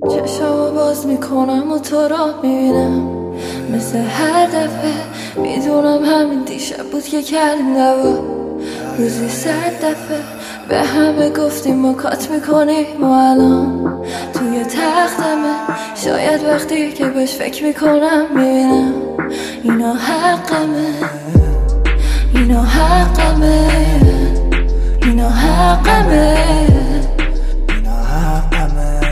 چشمو باز میکنم و تو را میبینم، مثل هر دفعه میدونم همین دیشب بود که کردیم دوا. روزی 100 دفعه به همه گفتیم ما کات میکنیم و الان توی تختمه. شاید وقتی که بهش فکر میکنم میبینم اینا حقمه، اینا حقمه، اینا حقمه، اینا حقمه.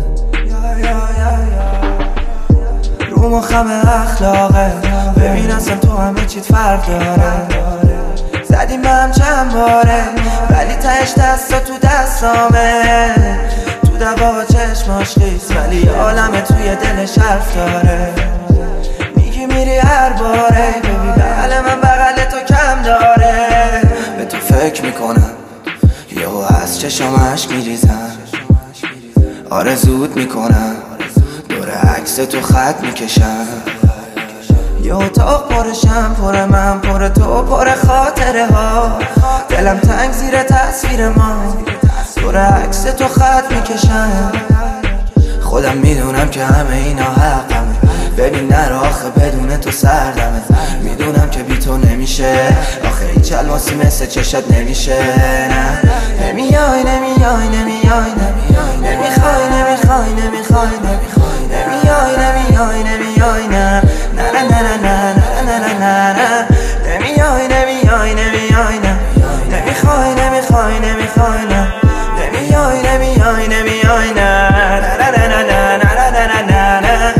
رو مخم اخلاقه، ببین اصلا تو همه چیت فرق داره. زدیم به هم چند باره ولی تهش دستا تو دستامه. تو دوا چشماش خیس ولی عالمه توی دلش حرف داره. میگی میری هر باره، ببین بغل من بغل تو کم داره. به تو فکر میکنم یهو از چشام اشک میریزم، آرزوت میکنم دور عکس تو خط میکشم. یه اتاق پرشم، پر من، پر تو، پر خاطره ها. دلم تنگ زیر تصویر ما، دور عکس تو خط میکشم. خودم میدونم که همه اینا حقمه، ببین نرو آخه بدون تو سردمه. میدونم که بی تو نمیشه، آخه هیچ الماسی مثل چشت نمیشه. نه نمیای نمیای نمیای نمیای نمیخوای نمیخوای نمیخوای نمیخوای نمیای نمیای نمیای نه نه نه نه نه نه نه نه نه نمیای نمیای نمیای نه نمیخوای نمیخوای نمیخوای نه نمیای نمیای نمیای نه نه نه نه نه نه نه نه نه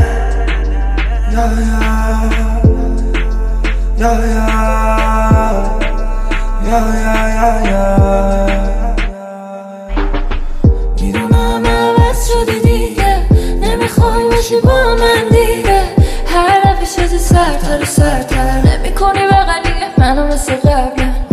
یا میدونم عوض شدی دیگه، نمیخوای باشی با من دیگه. هر دفعه شدی سرتر و سرتر، نمی کنی بغلیه منو مثل قبله.